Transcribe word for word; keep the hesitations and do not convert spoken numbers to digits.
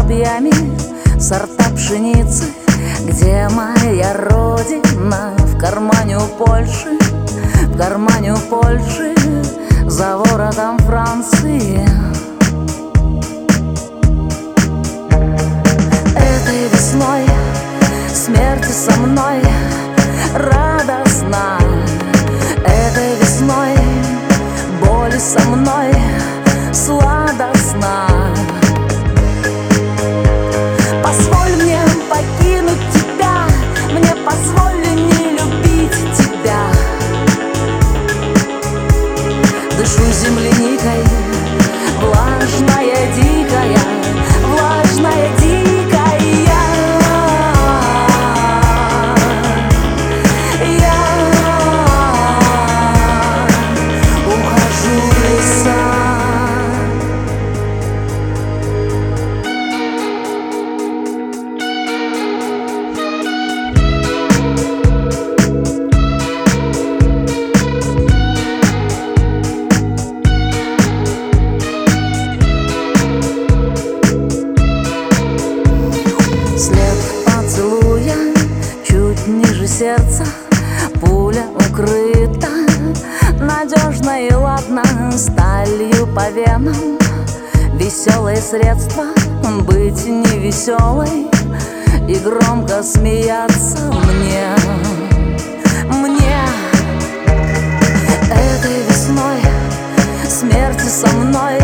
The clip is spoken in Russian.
воробьями сорта пшеницы. Где моя родина? В кармане у Польши, в кармане у Польши, за воротом Франции. Этой весной смерти со мной радостно. Этой весной боли со мной сладостно. Позволь мне покинуть тебя, мне позволь не любить тебя. Дышу земляникой, влажная, дикая, влажная, дикая. Ниже сердца пуля укрыта, надежно и ладно, сталью по венам. Веселое средство быть невеселой и громко смеяться мне. Мне этой весной смерти со мной